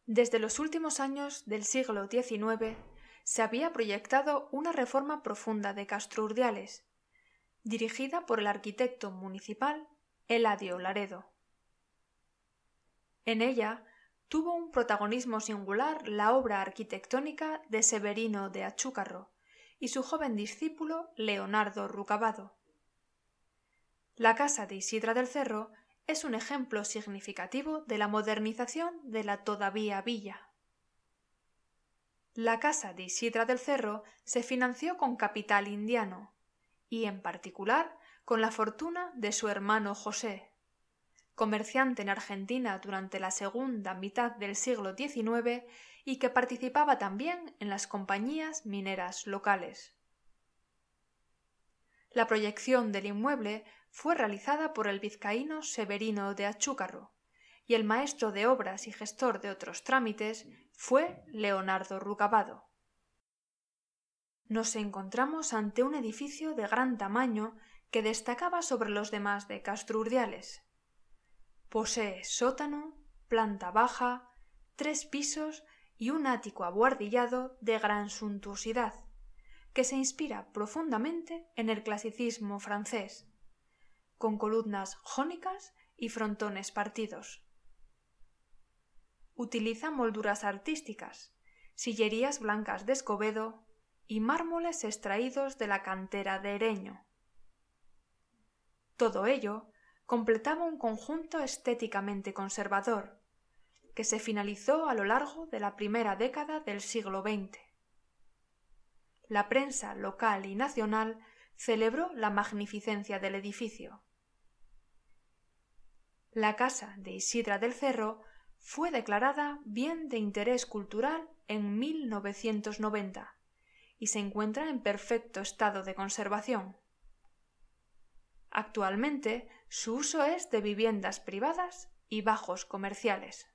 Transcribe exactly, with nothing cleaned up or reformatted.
Desde los últimos años del siglo diecinueve se había proyectado una reforma profunda de Castro Urdiales, dirigida por el arquitecto municipal Eladio Laredo. En ella tuvo un protagonismo singular la obra arquitectónica de Severino de Achúcarro y su joven discípulo Leonardo Rucabado. La casa de Isidra del Cerro es un ejemplo significativo de la modernización de la todavía villa. La casa de Isidra del Cerro se financió con capital indiano y, en particular, con la fortuna de su hermano José, comerciante en Argentina durante la segunda mitad del siglo diecinueve y que participaba también en las compañías mineras locales. La proyección del inmueble fue realizada por el vizcaíno Severino de Achúcarro y el maestro de obras y gestor de otros trámites fue Leonardo Rucabado. Nos encontramos ante un edificio de gran tamaño que destacaba sobre los demás de Castro Urdiales. Posee sótano, planta baja, tres pisos y un ático abuhardillado de gran suntuosidad, que se inspira profundamente en el clasicismo francés, con columnas jónicas y frontones partidos. Utiliza molduras artísticas, sillerías blancas de Escobedo y mármoles extraídos de la cantera de Ereño. Todo ello completaba un conjunto estéticamente conservador, que se finalizó a lo largo de la primera década del siglo veinte. La prensa local y nacional celebró la magnificencia del edificio. La casa de Isidra del Cerro fue declarada Bien de Interés Cultural en mil novecientos noventa y se encuentra en perfecto estado de conservación. Actualmente su uso es de viviendas privadas y bajos comerciales.